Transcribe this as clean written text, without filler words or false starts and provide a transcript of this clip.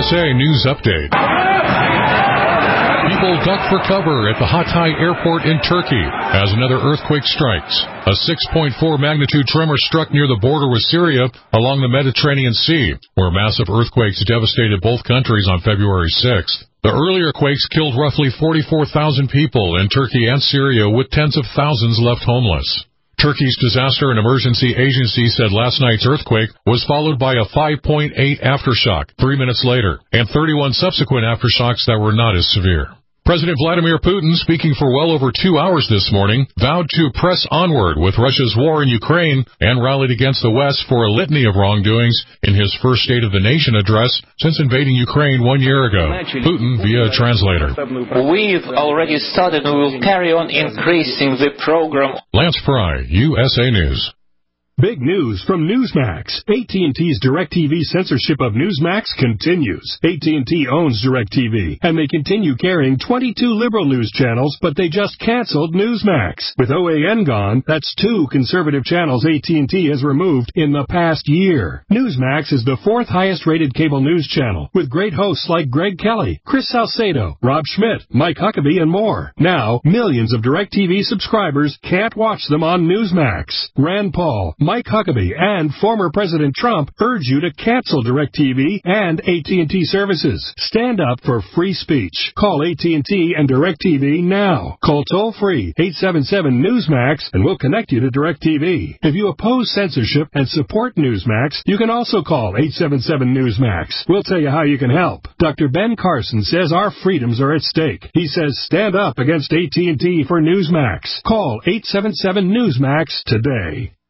USA News Update. People duck for cover at the Hatay airport in Turkey as another earthquake strikes. A 6.4 magnitude tremor struck near the border with Syria along the Mediterranean Sea, where massive earthquakes devastated both countries on February 6th. The earlier quakes killed roughly 44,000 people in Turkey and Syria, with tens of thousands left homeless. Turkey's Disaster and Emergency Agency said last night's earthquake was followed by a 5.8 aftershock 3 minutes later, and 31 subsequent aftershocks that were not as severe. President Vladimir Putin, speaking for well over 2 hours this morning, vowed to press onward with Russia's war in Ukraine and rallied against the West for a litany of wrongdoings in his first State of the Nation address since invading Ukraine 1 year ago. Putin via a translator. We've already started and we will carry on increasing the program. Lance Fry, USA News. Big news from Newsmax. AT&T's DirecTV censorship of Newsmax continues. AT&T owns DirecTV, and they continue carrying 22 liberal news channels, but they just canceled Newsmax. With OAN gone, that's 2 conservative channels AT&T has removed in the past year. Newsmax is the 4th highest-rated cable news channel, with great hosts like Greg Kelly, Chris Salcedo, Rob Schmidt, Mike Huckabee, and more. Now, millions of DirecTV subscribers can't watch them on Newsmax. Rand Paul, Mike Huckabee, and former President Trump urge you to cancel DirecTV and AT&T services. Stand up for free speech. Call AT&T and DirecTV now. Call toll-free 877-NEWSMAX and we'll connect you to DirecTV. If you oppose censorship and support Newsmax, you can also call 877-NEWSMAX. We'll tell you how you can help. Dr. Ben Carson says our freedoms are at stake. He says stand up against AT&T for Newsmax. Call 877-NEWSMAX today.